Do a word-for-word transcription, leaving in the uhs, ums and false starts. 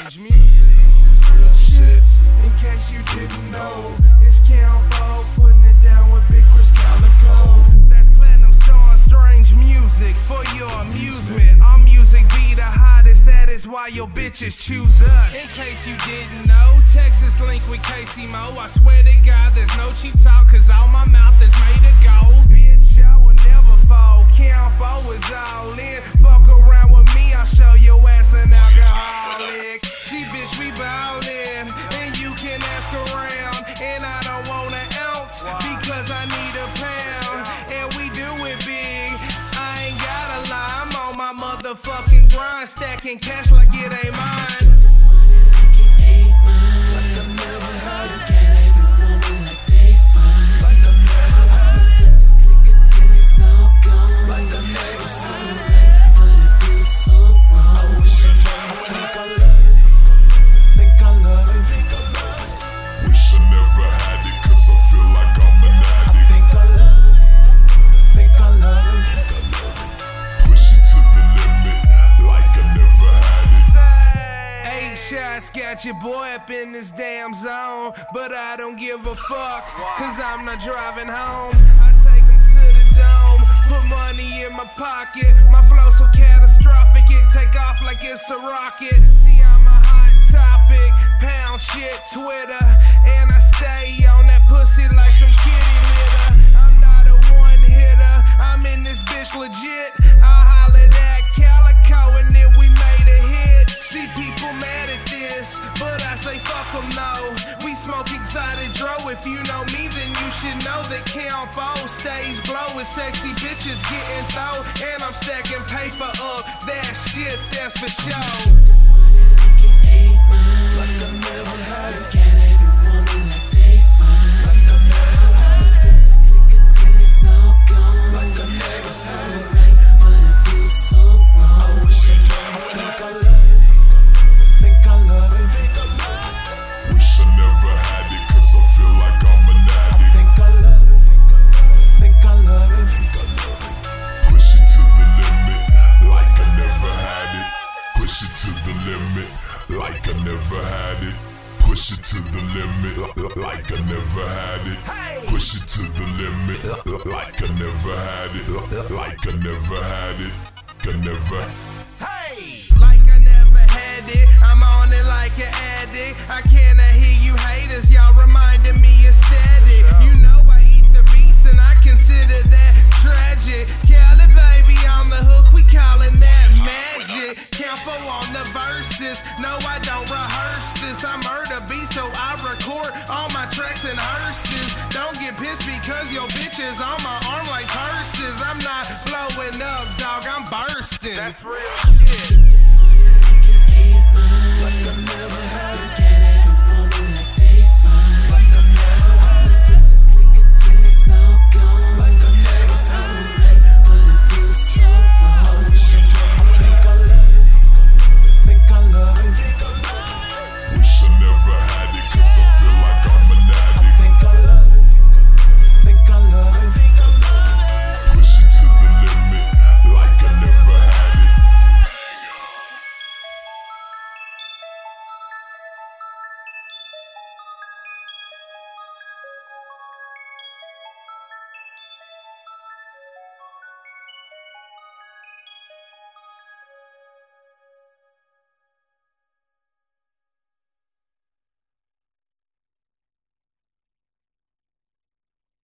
Strange music. This is real shit, in case you didn't know. It's Campo putting it down with Big Chris Calico. That's Platinum Star, strange music for your amusement. Our music be the hottest, that is why your bitches choose us. In case you didn't know, Texas link with Casey Mo. I swear to God, there's no cheap talk, cause all my mouth is made of gold. Bitch, I will never fall. Campo is all in. Fuck around with me, I'll show your ass an alcoholic. See, bitch, we ballin', and you can ask around. And I don't want an ounce, because I need a pound. And we do it big, I ain't gotta lie. I'm on my motherfucking grind, stacking cash like it ain't mine. This money like it ain't mine. Like I've never had it. Get every woman like they fine. Like I've never had it. Sip this liquor till it's all gone. Like I've never seen it, but it feels so wrong. I wish I never think I love it. Think I love it. Think I love it. Wish I never had it, cause I feel like I'm an addict. I think I love it. Think I love it. Think I love it. Push it to the limit, like I never had it. Eight shots got your boy up in this damn zone. But I don't give a fuck, cause I'm not driving home. I take him to the dome, put money in my pocket. My flow so catastrophic, it take off like it's a rocket. See, I'm a hot topic, pound shit, Twitter. And I stay on that pussy like some kitty litter. I'm not a one hitter, I'm in this bitch legit. I hollered at Calico and then we made a hit. See people mad at this, but I say fuck them no. We smoke exotic dro, if you know me then you should know that Campo stays blow with sexy bitches getting throw. And I'm stacking paper up, that shit that's for sure. This money like it ain't mine. Like I've never had it. Get every woman like they fine. Like I've never had it. Sip this liquor till it's all gone. Like I've never seen it right, but it feels so wrong. I wish I never think I love it. Think I love it. Think I love it. Wish I never had it, cause I feel like I'm an I addict. think I love it. Think I love it. Think I love it. Push it to the limit, like I never had it. Push it to the limit, like I never had it. Push it to the limit, like I never had it. Push it to the limit, like I never had it. Like I never had it. I never. Like I never had it, I'm on it like an addict. I cannot hear you haters, y'all reminding me of static. You know I eat the beats and I consider that tragic. Cali baby on the hook, we callin' that magic. Campo on the verses, no I don't rehearse this. I murder beats so I record all my tracks in hearses. Don't get pissed because your bitch is on my arm like purses. I'm not blowing up, dog, I'm bursting. That's real shit.